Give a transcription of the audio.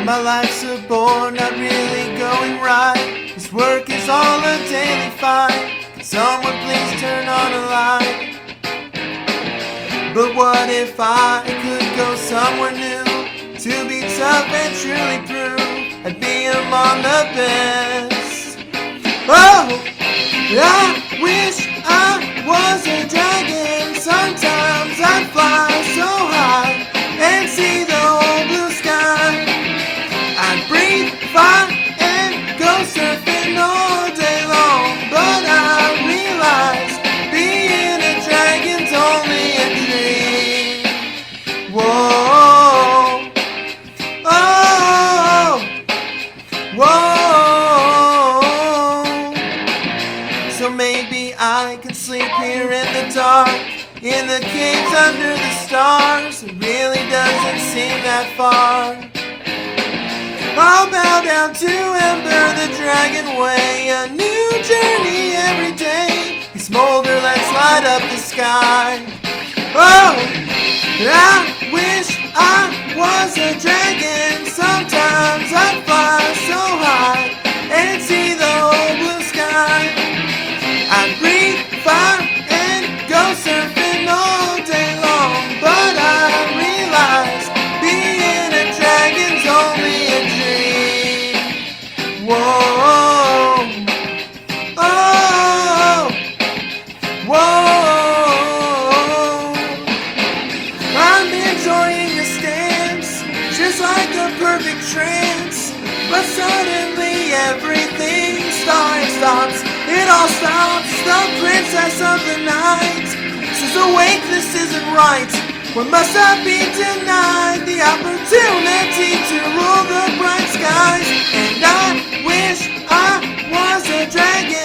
My life's a bore, not really going right. This work is all a daily fight. Can someone please turn on a light? But what if I could go somewhere new, to be tough and truly prove I'd be among the best? Oh, I wish I was a dragon. Sometimes I fly so high and see the whole blue sky. I'd breathe fire and go surfing all day long, but I realize being a dragon's only a dream. Whoa, oh, whoa. So maybe I can sleep here in the dark, in the caves under the stars. It really doesn't seem that far. I'll bow down to Ember, the dragon way. A new journey every day. You smolder, let's light up the sky. Oh, I wish I was a dragon. Sometimes I'd fly so high and see the whole blue sky. I'd breathe fire and go surfing all day long, but I realize being a dragon's only a dream. Whoa, oh, whoa. I'm enjoying this dance, just like a perfect trance. But suddenly everything stops. It all stops. The princess of the night says, awake, this isn't right. What must I be denied? The opportunity to rule the bright skies. And I wish I was a dragon.